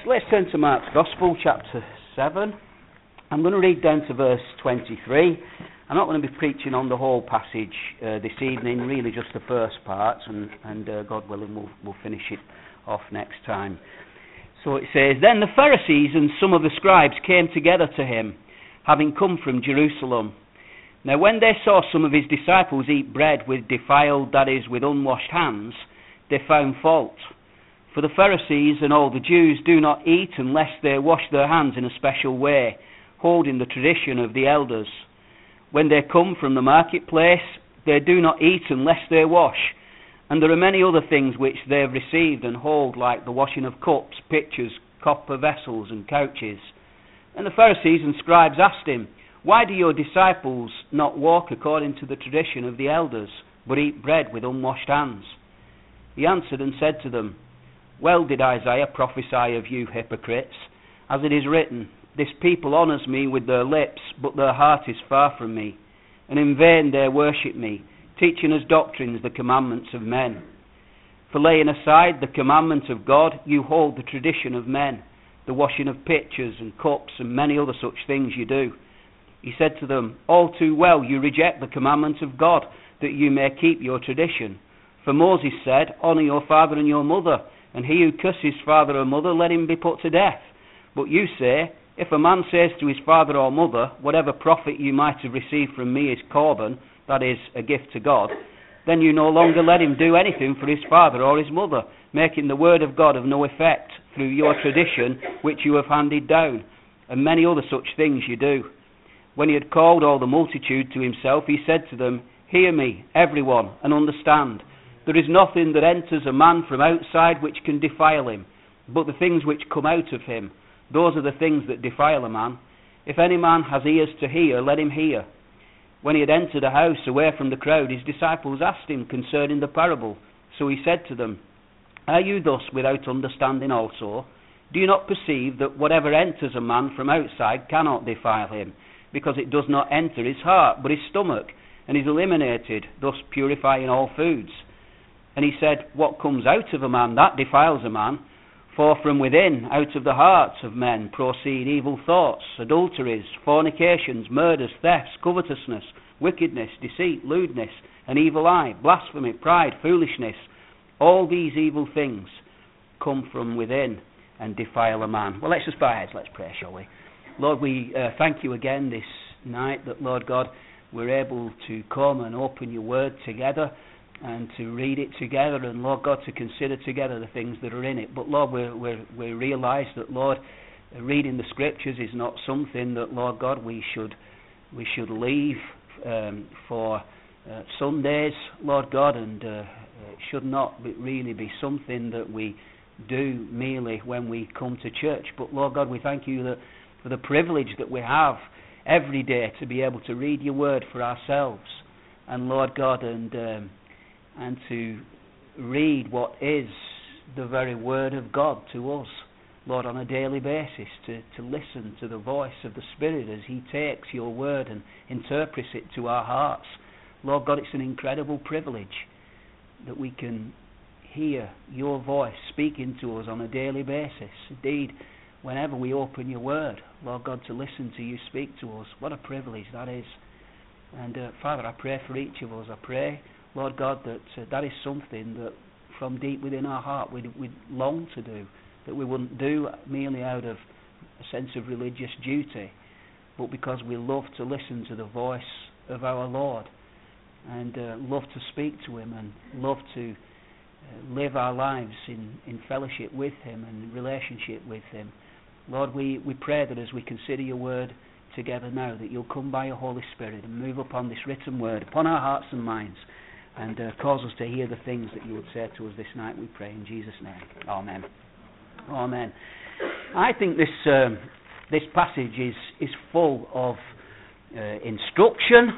Let's turn to Mark's Gospel, chapter 7. I'm going to read down to verse 23. I'm not going to be preaching on the whole passage this evening, really just the first part, and God willing we'll finish it off next time. So it says, Then the Pharisees and some of the scribes came together to him, having come from Jerusalem. Now when they saw some of his disciples eat bread with defiled, that is, with unwashed hands, they found fault. For the Pharisees and all the Jews do not eat unless they wash their hands in a special way, holding the tradition of the elders. When they come from the marketplace, they do not eat unless they wash. And there are many other things which they have received and hold, like the washing of cups, pitchers, copper vessels, and couches. And the Pharisees and scribes asked him, Why do your disciples not walk according to the tradition of the elders, but eat bread with unwashed hands? He answered and said to them, Well did Isaiah prophesy of you hypocrites, as it is written, This people honours me with their lips, but their heart is far from me. And in vain they worship me, teaching as doctrines the commandments of men. For laying aside the commandment of God, you hold the tradition of men, the washing of pitchers and cups and many other such things you do. He said to them, All too well you reject the commandment of God, that you may keep your tradition. For Moses said, Honour your father and your mother, and he who curses father or mother, let him be put to death. But you say, If a man says to his father or mother, Whatever profit you might have received from me is korban, that is, a gift to God, then you no longer let him do anything for his father or his mother, making the word of God of no effect through your tradition which you have handed down, and many other such things you do. When he had called all the multitude to himself, he said to them, Hear me, everyone, and understand. There is nothing that enters a man from outside which can defile him, but the things which come out of him, those are the things that defile a man. If any man has ears to hear, let him hear. When he had entered a house away from the crowd, his disciples asked him concerning the parable. So he said to them, Are you thus without understanding also? Do you not perceive that whatever enters a man from outside cannot defile him, because it does not enter his heart, but his stomach, and is eliminated, thus purifying all foods? And he said, What comes out of a man, that defiles a man. For from within, out of the hearts of men, proceed evil thoughts, adulteries, fornications, murders, thefts, covetousness, wickedness, deceit, lewdness, an evil eye, blasphemy, pride, foolishness. All these evil things come from within and defile a man. Well, let's just bow our heads, let's pray, shall we? Lord, we thank you again this night that, Lord God, we're able to come and open your word together and to read it together, and Lord God, to consider together the things that are in it. But Lord, we realise that, Lord, reading the scriptures is not something that, Lord God, we should leave for Sundays, Lord God, and it should not really be something that we do merely when we come to church. But Lord God, we thank you that for the privilege that we have every day to be able to read your word for ourselves, and Lord God, and to read what is the very word of God to us, Lord, on a daily basis, to listen to the voice of the Spirit as he takes your word and interprets it to our hearts. Lord God, it's an incredible privilege that we can hear your voice speaking to us on a daily basis. Indeed, whenever we open your word, Lord God, to listen to you speak to us, what a privilege that is. And Father, I pray for each of us. I pray, Lord God, that is something that from deep within our heart we'd long to do, that we wouldn't do merely out of a sense of religious duty, but because we love to listen to the voice of our Lord, and love to speak to him, and love to live our lives in fellowship with him and relationship with him. Lord, we pray that as we consider your word together now, that you'll come by your Holy Spirit and move upon this written word, upon our hearts and minds, and cause us to hear the things that you would say to us this night, we pray in Jesus' name. Amen. Amen. I think this passage is full of instruction,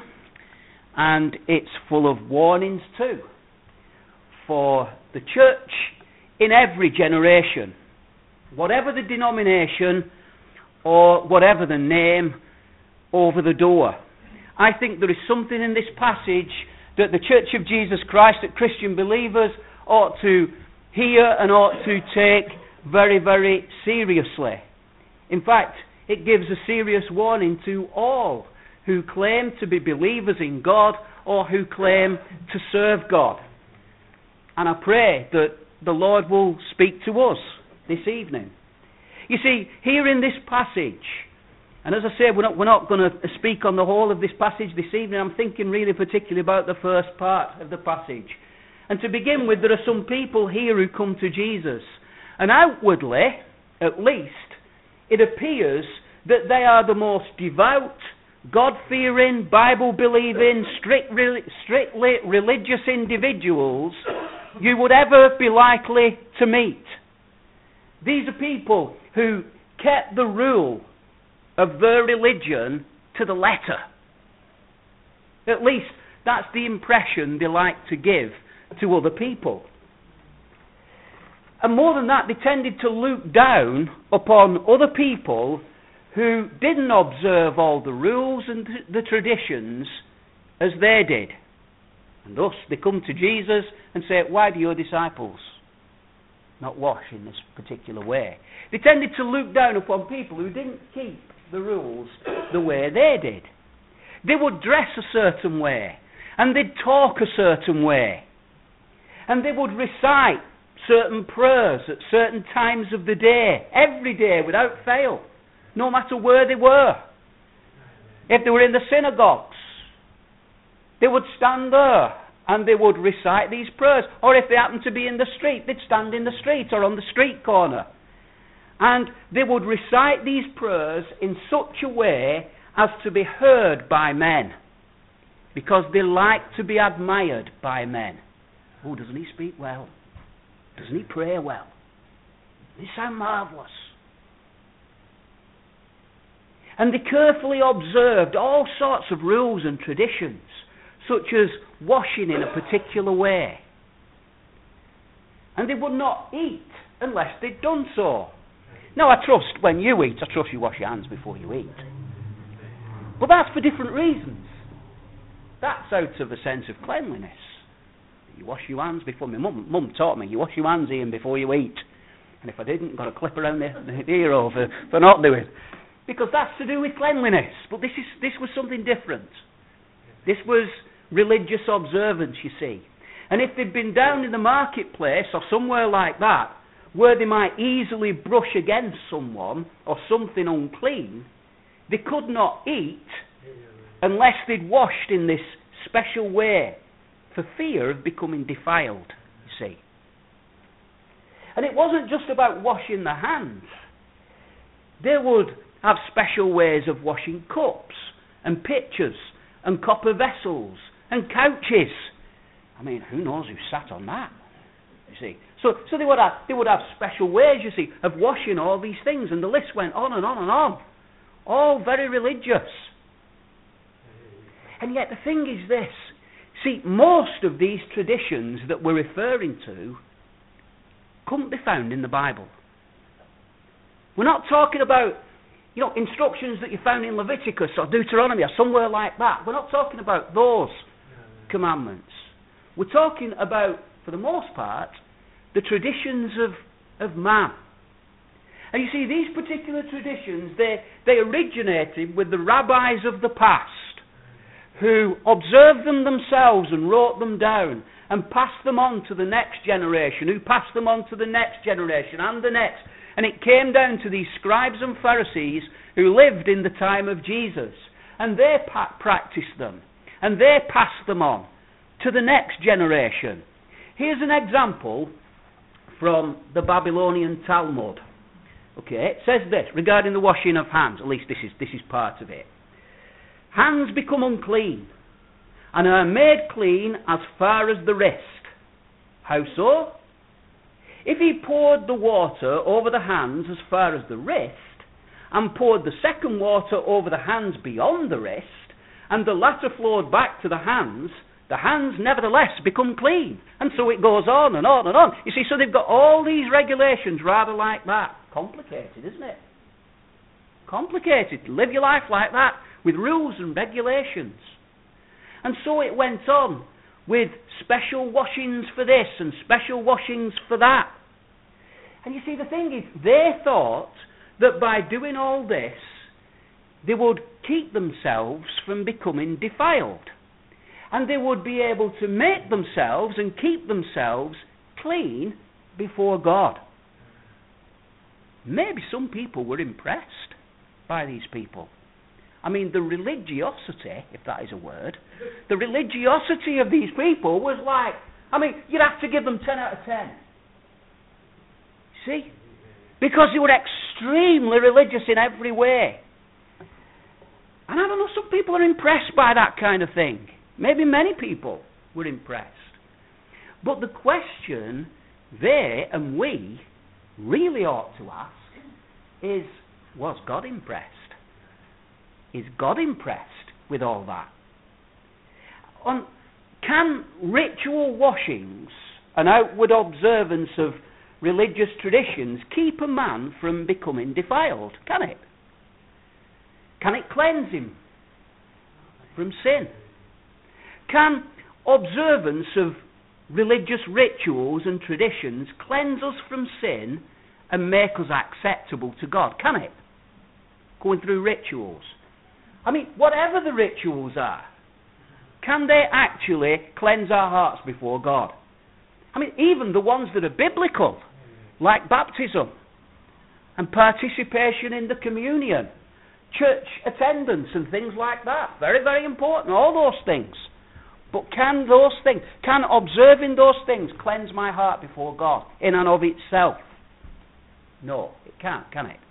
and it's full of warnings too, for the church in every generation, whatever the denomination or whatever the name over the door. I think there is something in this passage that the Church of Jesus Christ, that Christian believers ought to hear and ought to take very, very seriously. In fact, it gives a serious warning to all who claim to be believers in God or who claim to serve God. And I pray that the Lord will speak to us this evening. You see, here in this passage, and as I say, we're not going to speak on the whole of this passage this evening. I'm thinking really particularly about the first part of the passage. And to begin with, there are some people here who come to Jesus. And outwardly, at least, it appears that they are the most devout, God-fearing, Bible-believing, strictly religious individuals you would ever be likely to meet. These are people who kept the rule of their religion to the letter. At least that's the impression they like to give to other people. And more than that, they tended to look down upon other people who didn't observe all the rules and the traditions as they did. And thus they come to Jesus and say, why do your disciples not wash in this particular way? They tended to look down upon people who didn't keep the rules the way they did. They would dress a certain way, and they'd talk a certain way, and they would recite certain prayers at certain times of the day, every day without fail, no matter where they were. If they were in the synagogues, they would stand there and they would recite these prayers. Or if they happened to be in the street, they'd stand in the street or on the street corner. And they would recite these prayers in such a way as to be heard by men, because they like to be admired by men. Oh, doesn't he speak well? Doesn't he pray well? Doesn't he sound marvellous? And they carefully observed all sorts of rules and traditions, such as washing in a particular way. And they would not eat unless they'd done so. Now, I trust when you eat, I trust you wash your hands before you eat. But that's for different reasons. That's out of a sense of cleanliness. You wash your hands before. My mum taught me, you wash your hands, Ian, before you eat. And if I didn't, got a clip around the ear for not doing. Because that's to do with cleanliness. But this was something different. This was religious observance, you see. And if they'd been down in the marketplace or somewhere like that, where they might easily brush against someone or something unclean, they could not eat unless they'd washed in this special way, for fear of becoming defiled, you see. And it wasn't just about washing the hands. They would have special ways of washing cups and pitchers and copper vessels and couches. I mean, who knows who sat on that, you see. So they would have special ways, you see, of washing all these things, and the list went on and on and on. All very religious. And yet the thing is this. See, most of these traditions that we're referring to couldn't be found in the Bible. We're not talking about, instructions that you found in Leviticus or Deuteronomy or somewhere like that. We're not talking about those commandments. We're talking about, for the most part, the traditions of man. And you see, these particular traditions, they originated with the rabbis of the past, who observed them themselves and wrote them down and passed them on to the next generation, who passed them on to the next generation and the next. And it came down to these scribes and Pharisees who lived in the time of Jesus. And they practiced them. And they passed them on to the next generation. Here's an example from the Babylonian Talmud. Okay, it says this regarding the washing of hands. At least this is part of it. Hands become unclean and are made clean as far as the wrist. How so? If he poured the water over the hands as far as the wrist, and poured the second water over the hands beyond the wrist, and the latter flowed back to the hands nevertheless become clean. And so it goes on and on and on. You see, so they've got all these regulations rather like that. Complicated, isn't it? Complicated. Live your life like that, with rules and regulations. And so it went on with special washings for this and special washings for that. And you see, the thing is, they thought that by doing all this, they would keep themselves from becoming defiled. And they would be able to make themselves and keep themselves clean before God. Maybe some people were impressed by these people. I mean, the religiosity, if that is a word, the religiosity of these people was like, I mean, you'd have to give them 10 out of 10. See? Because they were extremely religious in every way. And I don't know, some people are impressed by that kind of thing. Maybe many people were impressed. But the question they and we really ought to ask is, was God impressed? Is God impressed with all that? Can ritual washings, an outward observance of religious traditions, keep a man from becoming defiled? Can it? Can it cleanse him from sin? Can observance of religious rituals and traditions cleanse us from sin and make us acceptable to God? Can it? Going through rituals. I mean, whatever the rituals are, can they actually cleanse our hearts before God? I mean, even the ones that are biblical, like baptism and participation in the communion, church attendance and things like that. Very, very important, all those things. But can observing those things cleanse my heart before God in and of itself? No, it can't, can it?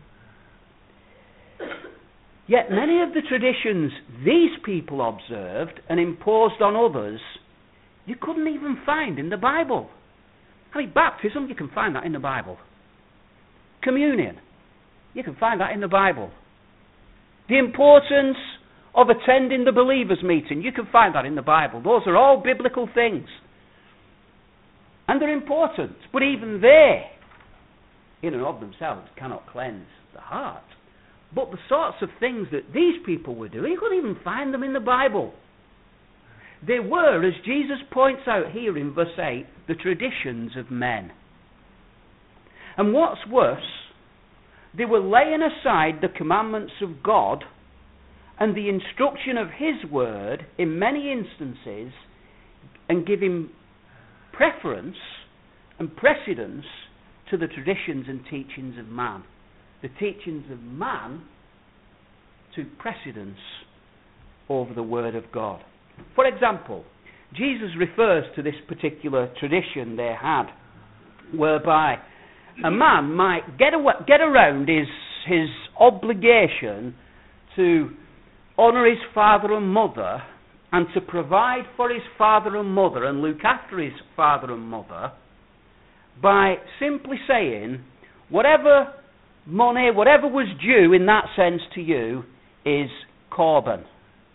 Yet many of the traditions these people observed and imposed on others, you couldn't even find in the Bible. I mean, baptism, you can find that in the Bible. Communion, you can find that in the Bible. The importance of attending the believers' meeting, you can find that in the Bible. Those are all biblical things. And they're important. But even they, in and of themselves, cannot cleanse the heart. But the sorts of things that these people were doing, you couldn't even find them in the Bible. They were, as Jesus points out here in verse 8, the traditions of men. And what's worse, they were laying aside the commandments of God and the instruction of His Word in many instances and giving preference and precedence to the traditions and teachings of man. The teachings of man to precedence over the Word of God. For example, Jesus refers to this particular tradition they had, whereby a man might get around his obligation to honour his father and mother and to provide for his father and mother and look after his father and mother by simply saying, whatever money, whatever was due in that sense to you is korban.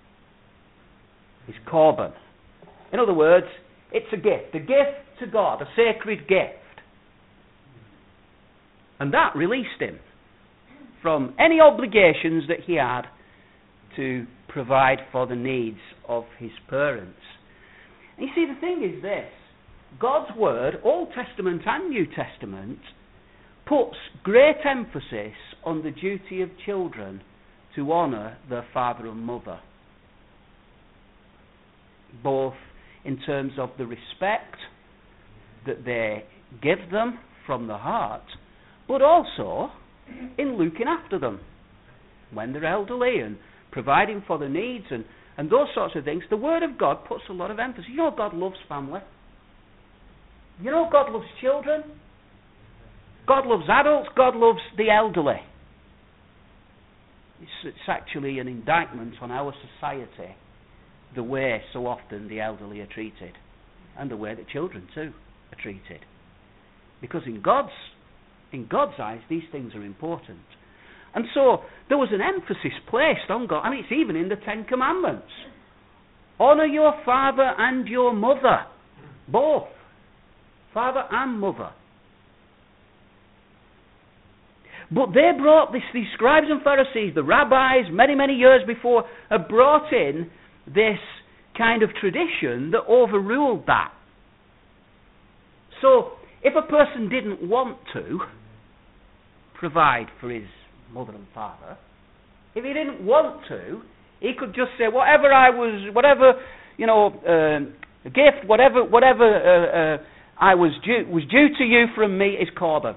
Is korban. In other words, it's a gift to God, a sacred gift. And that released him from any obligations that he had to provide for the needs of his parents. And you see, the thing is this, God's Word, Old Testament and New Testament, puts great emphasis on the duty of children to honour their father and mother, both in terms of the respect that they give them from the heart, but also in looking after them when they're elderly and providing for their needs and those sorts of things. The Word of God puts a lot of emphasis. You know, God loves family. You know, God loves children. God loves adults. God loves the elderly. It's actually an indictment on our society, the way so often the elderly are treated, and the way that children too are treated. Because in God's eyes, these things are important. And so there was an emphasis placed on God. I mean, it's even in the Ten Commandments. Honour your father and your mother. Both. Father and mother. But they brought this, these scribes and Pharisees, the rabbis, many, many years before, had brought in this kind of tradition that overruled that. So if a person didn't want to provide for his mother and father, if he didn't want to, he could just say, gift, whatever I was due to you from me is korban.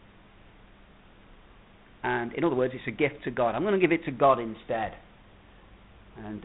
And in other words, it's a gift to God. I'm going to give it to God instead. And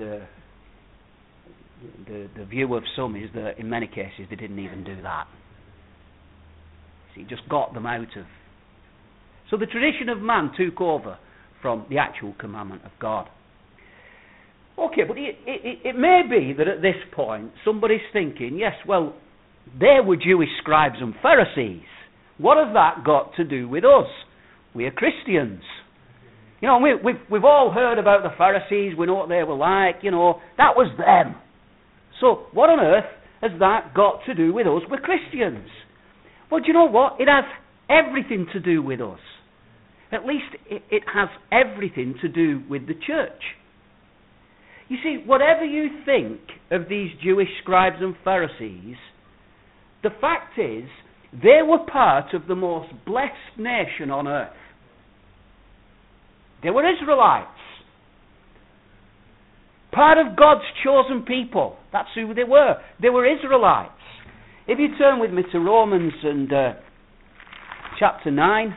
the view of some is that in many cases they didn't even do that. So he just got them out of. So the tradition of man took over from the actual commandment of God. Okay, but it may be that at this point somebody's thinking, yes, well, they were Jewish scribes and Pharisees. What has that got to do with us? We are Christians. You know, we've all heard about the Pharisees. We know what they were like. You know, that was them. So what on earth has that got to do with us? We're Christians. Well, do you know what? It has everything to do with us. At least it has everything to do with the church. You see, whatever you think of these Jewish scribes and Pharisees, the fact is, they were part of the most blessed nation on earth. They were Israelites. Part of God's chosen people. That's who they were. They were Israelites. If you turn with me to Romans and chapter 9,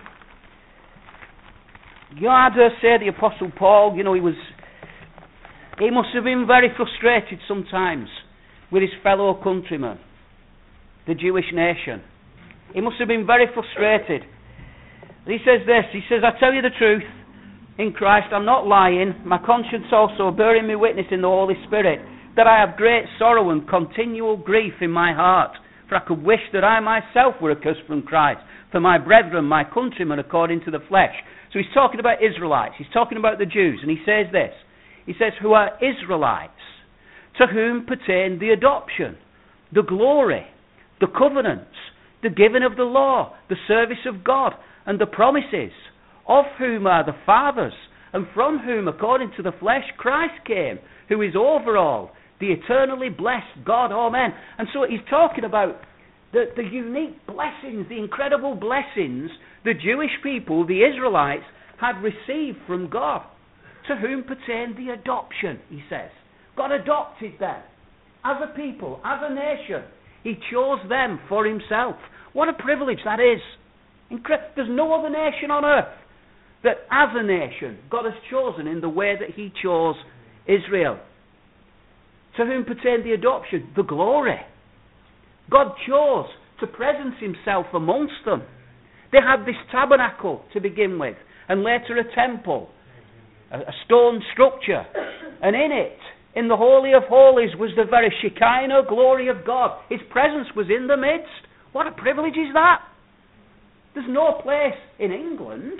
you had to say the Apostle Paul, you know, he must have been very frustrated sometimes with his fellow countrymen, the Jewish nation. He must have been very frustrated. He says this, he says, I tell you the truth, in Christ I'm not lying, my conscience also bearing me witness in the Holy Spirit, that I have great sorrow and continual grief in my heart, for I could wish that I myself were accursed from Christ, for my brethren, my countrymen, according to the flesh. So he's talking about Israelites, he's talking about the Jews, and he says this, he says, who are Israelites, to whom pertain the adoption, the glory, the covenants, the giving of the law, the service of God, and the promises, of whom are the fathers, and from whom, according to the flesh, Christ came, who is over all, the eternally blessed God. Amen. And so he's talking about the unique blessings, the incredible blessings the Jewish people, the Israelites, had received from God, to whom pertained the adoption, he says. God adopted them as a people, as a nation. He chose them for himself. What a privilege that is. There's no other nation on earth that as a nation God has chosen in the way that he chose Israel. To whom pertained the adoption, the glory. God chose to presence himself amongst them. They had this tabernacle to begin with, and later a temple, a stone structure, and in it, in the Holy of Holies, was the very Shekinah glory of God. His presence was in the midst. What a privilege is that? There's no place in England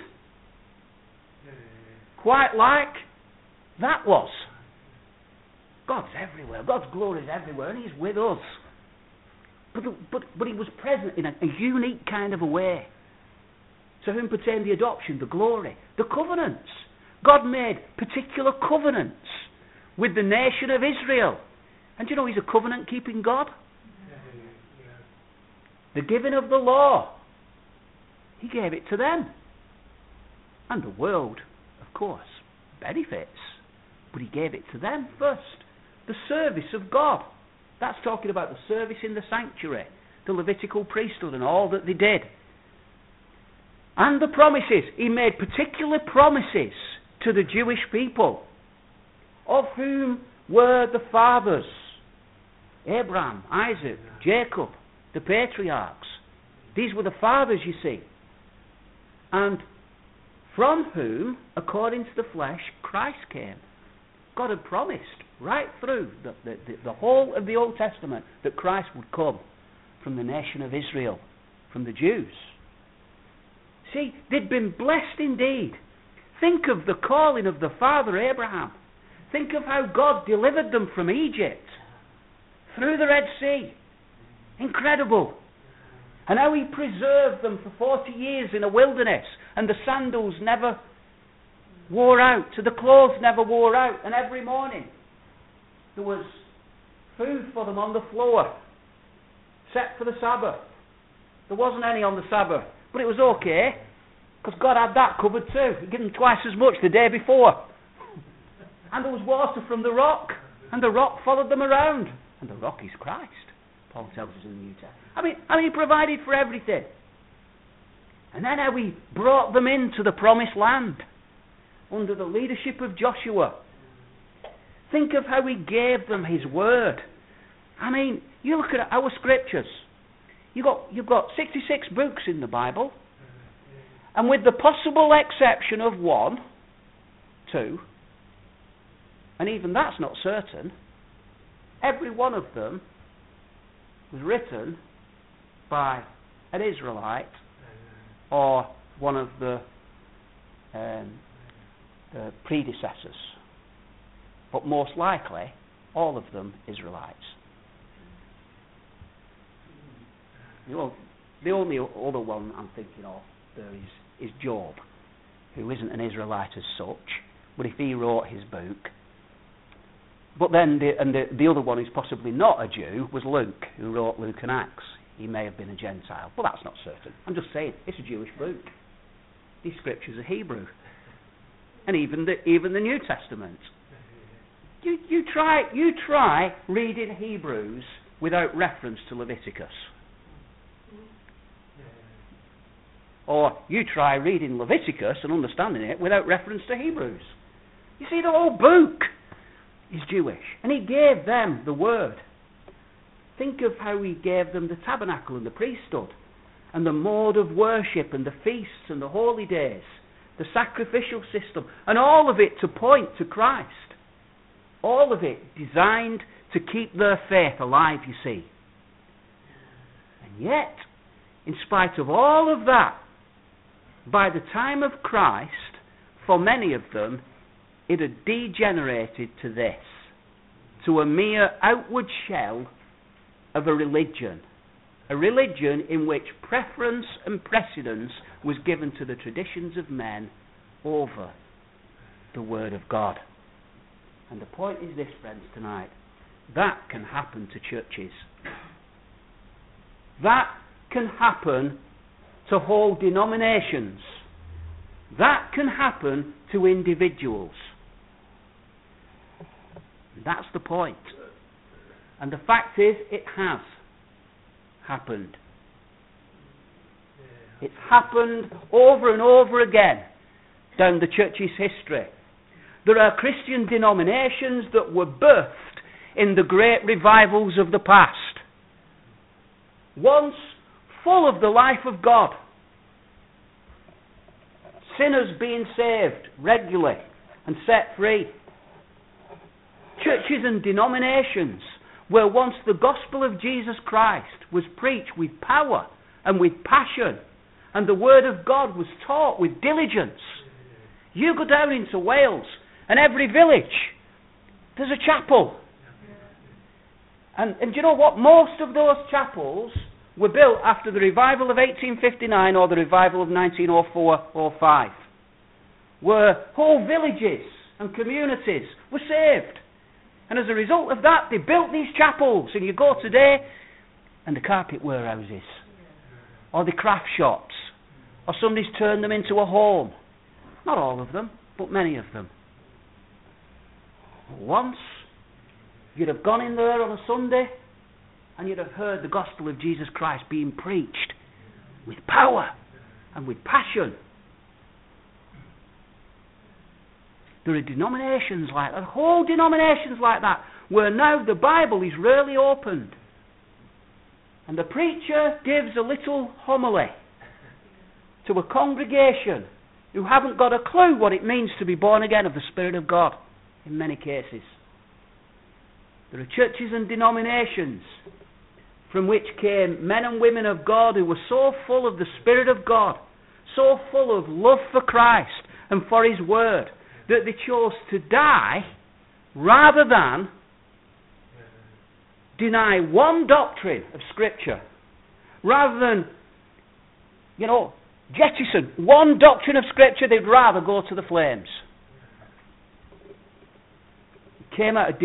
quite like that was. God's everywhere. God's glory is everywhere, and he's with us. But he was present in a unique kind of a way. To whom pertained the adoption, the glory, the covenants. God made particular covenants with the nation of Israel. And do you know he's a covenant-keeping God? The giving of the law, he gave it to them. And the world, of course, benefits. But he gave it to them first. The service of God. That's talking about the service in the sanctuary, the Levitical priesthood and all that they did. And the promises. He made particular promises to the Jewish people, of whom were the fathers, Abraham, Isaac, Jacob, the patriarchs. These were the fathers, you see. And from whom, according to the flesh, Christ came. God had promised right through the whole of the Old Testament that Christ would come from the nation of Israel, from the Jews. See, they'd been blessed indeed. Think of the calling of the father Abraham. Think of how God delivered them from Egypt, through the Red Sea. Incredible. And how he preserved them for 40 years in a wilderness, and the sandals never wore out, the clothes never wore out, and every morning there was food for them on the floor, set for the Sabbath. There wasn't any on the Sabbath. But it was okay, because God had that covered too. He gave them twice as much the day before. And there was water from the rock, and the rock followed them around. And the rock is Christ, Paul tells us in the New Testament. I mean, he provided for everything. And then how he brought them into the promised land under the leadership of Joshua. Think of how he gave them his word. I mean, you look at our scriptures. You've got 66 books in the Bible. And with the possible exception of 1, 2, and even that's not certain, every one of them was written by an Israelite or one of the predecessors. But most likely, all of them Israelites. The only other one I'm thinking of there is Job, who isn't an Israelite as such, but if he wrote his book. But then the other one who's possibly not a Jew was Luke, who wrote Luke and Acts. He may have been a Gentile. Well, that's not certain. I'm just saying, it's a Jewish book. These scriptures are Hebrew. And even the New Testament. You try reading Hebrews without reference to Leviticus. Or you try reading Leviticus and understanding it without reference to Hebrews. You see, the whole book is Jewish. And he gave them the word. Think of how he gave them the tabernacle and the priesthood, and the mode of worship and the feasts and the holy days, the sacrificial system, and all of it to point to Christ. All of it designed to keep their faith alive, you see. And yet, in spite of all of that, by the time of Christ, for many of them, it had degenerated to this, to a mere outward shell of a religion in which preference and precedence was given to the traditions of men over the Word of God. And the point is this, friends, tonight. That can happen to churches. That can happen to whole denominations. That can happen to individuals. That's the point. And the fact is, it has happened. It's happened over and over again down the church's history. There are Christian denominations that were birthed in the great revivals of the past. Once full of the life of God. Sinners being saved regularly and set free. Churches and denominations where once the gospel of Jesus Christ was preached with power and with passion, and the word of God was taught with diligence. You go down into Wales, and every village, there's a chapel. And do you know what? Most of those chapels were built after the revival of 1859 or the revival of 1904-05, where whole villages and communities were saved. And as a result of that, they built these chapels. And you go today, and the carpet warehouses, or the craft shops, or somebody's turned them into a home. Not all of them, but many of them. Once, you'd have gone in there on a Sunday, and you'd have heard the gospel of Jesus Christ being preached with power and with passion. There are denominations like that, whole denominations like that, where now the Bible is rarely opened. And the preacher gives a little homily to a congregation who haven't got a clue what it means to be born again of the Spirit of God, in many cases. There are churches and denominations from which came men and women of God who were so full of the Spirit of God, so full of love for Christ and for His Word, that they chose to die rather than deny one doctrine of Scripture, rather than, jettison one doctrine of Scripture. They'd rather go to the flames. It came out of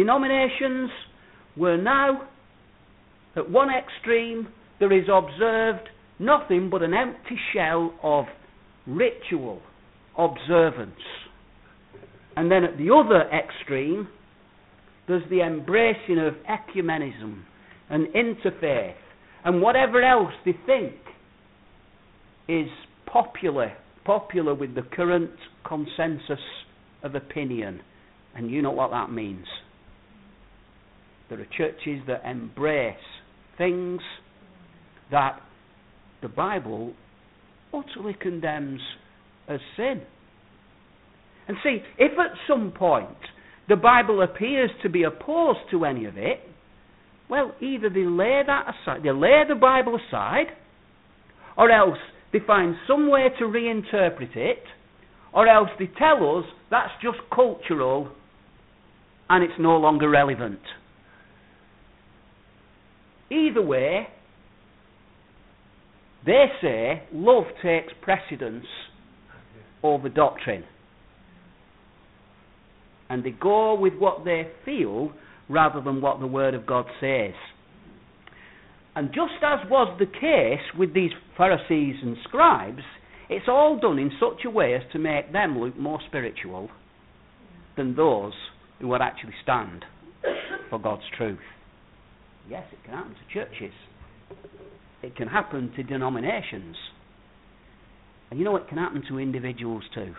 denominations where now, at one extreme, there is observed nothing but an empty shell of ritual observance. And then at the other extreme, there's the embracing of ecumenism and interfaith and whatever else they think is popular with the current consensus of opinion. And you know what that means. There are churches that embrace things that the Bible utterly condemns as sin. And see, if at some point the Bible appears to be opposed to any of it, well, either they lay that aside, they lay the Bible aside, or else they find some way to reinterpret it, or else they tell us that's just cultural and it's no longer relevant. Either way, they say love takes precedence over doctrine. And they go with what they feel rather than what the Word of God says. And just as was the case with these Pharisees and scribes, it's all done in such a way as to make them look more spiritual than those who would actually stand for God's truth. Yes, it can happen to churches. It can happen to denominations. And you know it can happen to individuals too.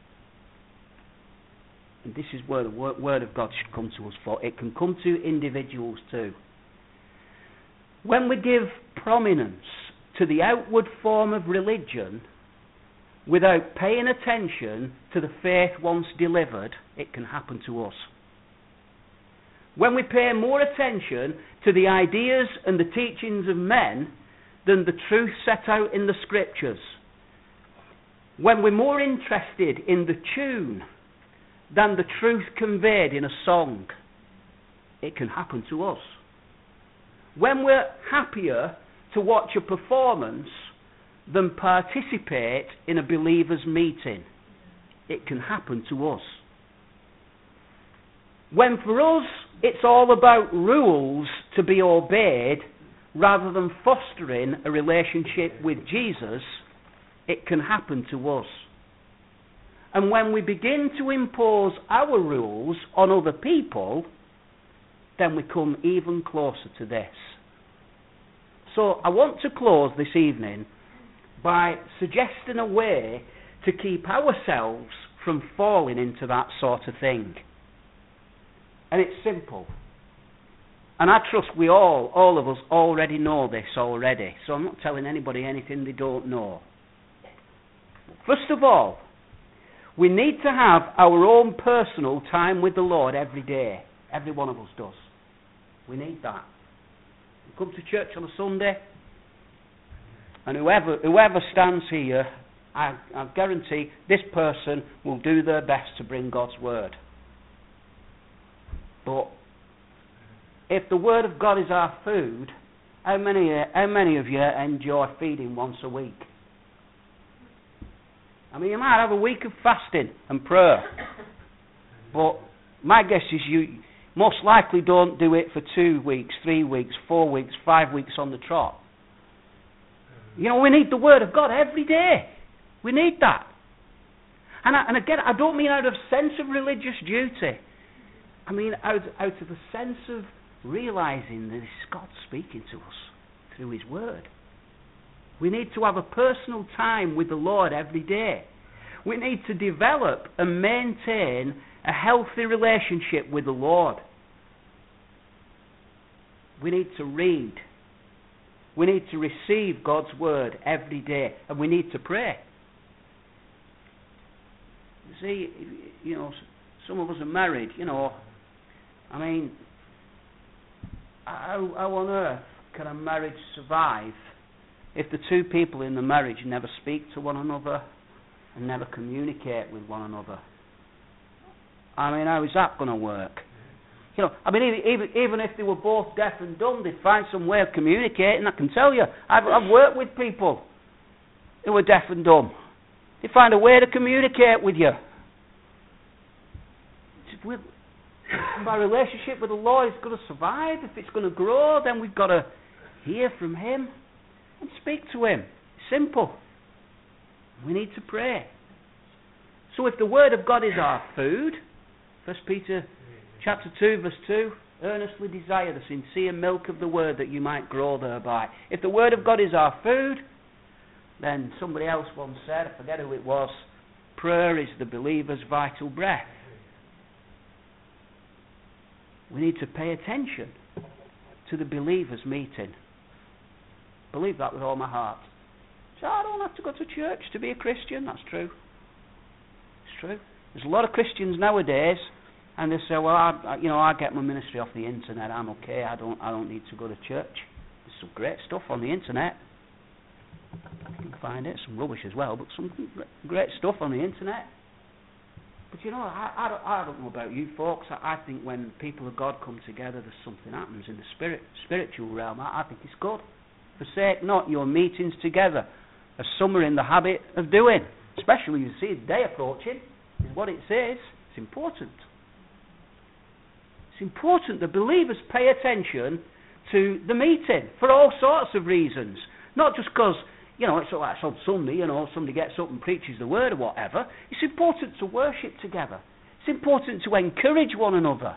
And this is where the Word of God should come to us for. It can come to individuals too. When we give prominence to the outward form of religion without paying attention to the faith once delivered, it can happen to us. When we pay more attention to the ideas and the teachings of men than the truth set out in the Scriptures, when we're more interested in the tune than the truth conveyed in a song, it can happen to us. When we're happier to watch a performance than participate in a believer's meeting, it can happen to us. When for us it's all about rules to be obeyed rather than fostering a relationship with Jesus, it can happen to us. And when we begin to impose our rules on other people, then we come even closer to this. So I want to close this evening by suggesting a way to keep ourselves from falling into that sort of thing. And it's simple. And I trust we all of us already know this already. So I'm not telling anybody anything they don't know. First of all, we need to have our own personal time with the Lord every day. Every one of us does. We need that. We come to church on a Sunday, and whoever stands here, I guarantee this person will do their best to bring God's Word. But if the Word of God is our food, how many of you enjoy feeding once a week? I mean, you might have a week of fasting and prayer, but my guess is you most likely don't do it for 2 weeks, 3 weeks, 4 weeks, 5 weeks on the trot. You know, we need the Word of God every day. We need that. And again, I don't mean out of sense of religious duty. I mean out of a sense of realising that it's God speaking to us through His Word. We need to have a personal time with the Lord every day. We need to develop and maintain a healthy relationship with the Lord. We need to read. We need to receive God's Word every day. And we need to pray. You see, you know, some of us are married, you know. I mean, how on earth can a marriage survive if the two people in the marriage never speak to one another and never communicate with one another? I mean, how is that going to work? You know, I mean, even if they were both deaf and dumb, they'd find some way of communicating. I can tell you, I've worked with people who were deaf and dumb. They find a way to communicate with you. If our relationship with the Lord is going to survive, if it's going to grow, then we've got to hear from Him. and speak to him. Simple. We need to pray. So if the Word of God is our food, 1 Peter chapter 2 verse 2, earnestly desire the sincere milk of the Word that you might grow thereby. If the Word of God is our food, then somebody else once said, I forget who it was, prayer is the believer's vital breath. We need to pay attention to the believer's meeting. Believe that with all my heart. So I don't have to go to church to be a Christian. That's true. It's true. There's a lot of Christians nowadays, and they say, well, I get my ministry off the internet. I'm okay. I don't need to go to church. There's some great stuff on the internet. You can find it. Some rubbish as well, but some great stuff on the internet. But I don't know about you folks. I think when people of God come together, there's something happens in the spiritual realm. I think it's good. Forsake not your meetings together, as some are in the habit of doing. Especially you see the day approaching, is what it says. It's important. It's important that believers pay attention to the meeting for all sorts of reasons. Not just because, it's like on Sunday, somebody gets up and preaches the word or whatever. It's important to worship together. It's important to encourage one another.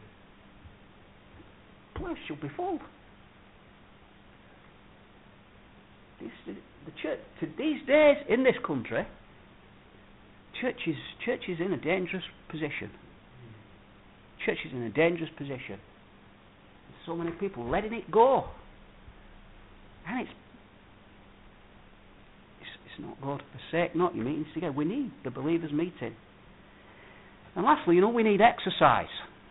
The place should be full. The church, to these days in this country, church is in a dangerous position. Church is in a dangerous position. There's so many people letting it go. And it's not good. Forsake not your meetings together. We need the believers' meeting. And lastly, we need exercise.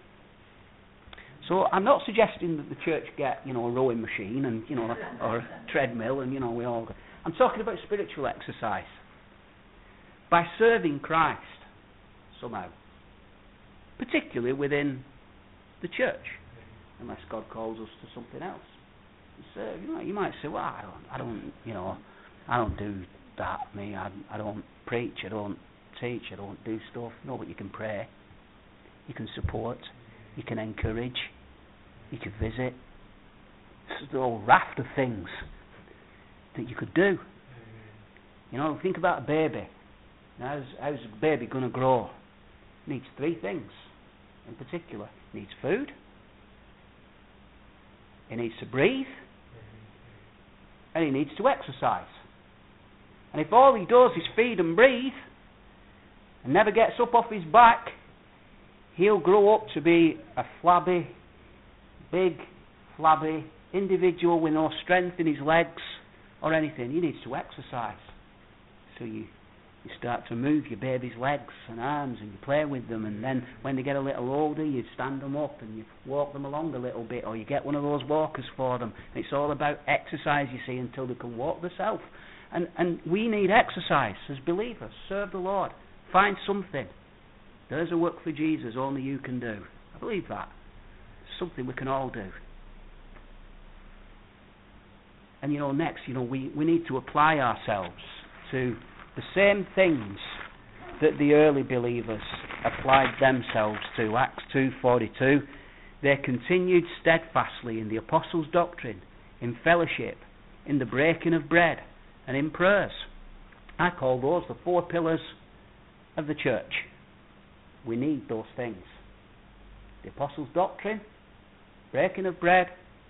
So I'm not suggesting that the church get, a rowing machine and, or a treadmill and, we all... I'm talking about spiritual exercise. By serving Christ, somehow. Particularly within the church. Unless God calls us to something else. Serve. You might say, well, I don't do that. I don't preach, I don't teach, I don't do stuff. No, but you can pray. You can support. You can encourage. You can visit. There's a whole raft of things that you could do. Think about a baby. How's a baby going to grow? It needs three things in particular. It needs food. It needs to breathe. And he needs to exercise. And if all he does is feed and breathe and never gets up off his back, he'll grow up to be a big, flabby individual with no strength in his legs or anything. He needs to exercise. So you start to move your baby's legs and arms and you play with them, and then when they get a little older you stand them up and you walk them along a little bit, or you get one of those walkers for them. It's all about exercise, you see, until they can walk themselves. And we need exercise as believers. Serve the Lord. Find something. There's a work for Jesus only you can do. I believe that. It's something we can all do. And next, we need to apply ourselves to the same things that the early believers applied themselves to. Acts 2:42. They continued steadfastly in the apostles' doctrine, in fellowship, in the breaking of bread, and in prayers. I call those the four pillars of the church. We need those things. The apostles' doctrine, breaking of bread,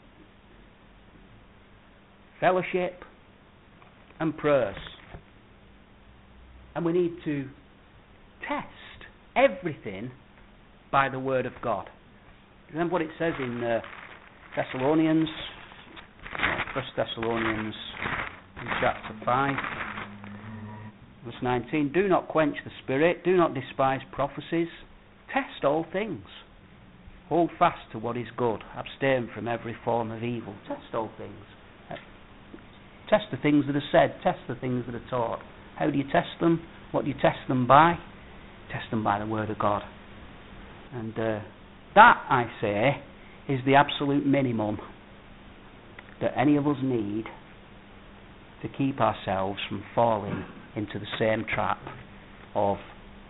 fellowship, and prayers. And we need to test everything by the Word of God. Remember what it says in Thessalonians, 1 Thessalonians in chapter 5, verse 19. Do not quench the Spirit, do not despise prophecies, test all things. Hold fast to what is good, abstain from every form of evil. Test all things. Test the things that are said, test the things that are taught. How do you test them? What do you test them by? Test them by the Word of God. And that, I say, is the absolute minimum that any of us need to keep ourselves from falling into the same trap of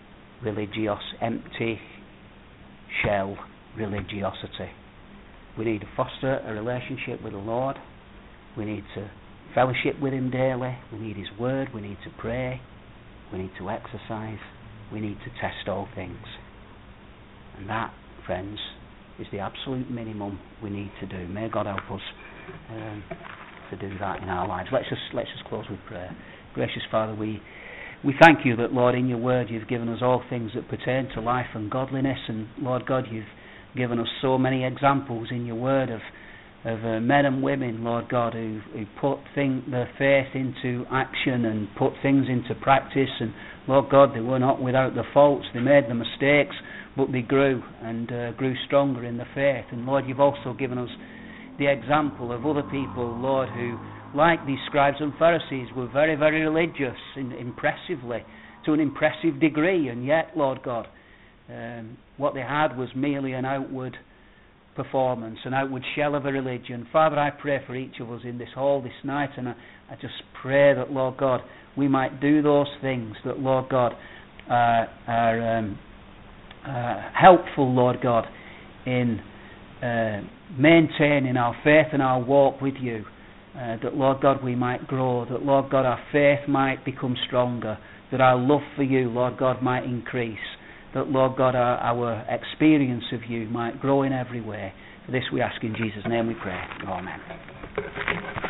empty shell religiosity. We need to foster a relationship with the Lord. We need to fellowship with him daily. We need his word. We need to pray. We need to exercise. We need to test all things. And that, friends, is the absolute minimum we need to do. May God help us to do that in our lives. Let's just close with prayer. Gracious Father, we thank you that, Lord, in your word you've given us all things that pertain to life and godliness, and Lord God, you've given us so many examples in your word of men and women, Lord God, who put their faith into action and put things into practice, and Lord God, they were not without their faults. They made the mistakes, but they grew and grew stronger in the faith. And Lord, you've also given us the example of other people, Lord, who, like these scribes and Pharisees, were very, very religious, impressively, to an impressive degree, and yet, Lord God, what they had was merely an outward performance, an outward shell of a religion. Father, I pray for each of us in this hall this night, and I just pray that, Lord God, we might do those things that, Lord God, are helpful, Lord God, in maintaining our faith and our walk with you, that, Lord God, we might grow, that, Lord God, our faith might become stronger, that our love for you, Lord God, might increase, that, Lord God, our experience of you might grow in every way. For this we ask in Jesus' name we pray. Amen.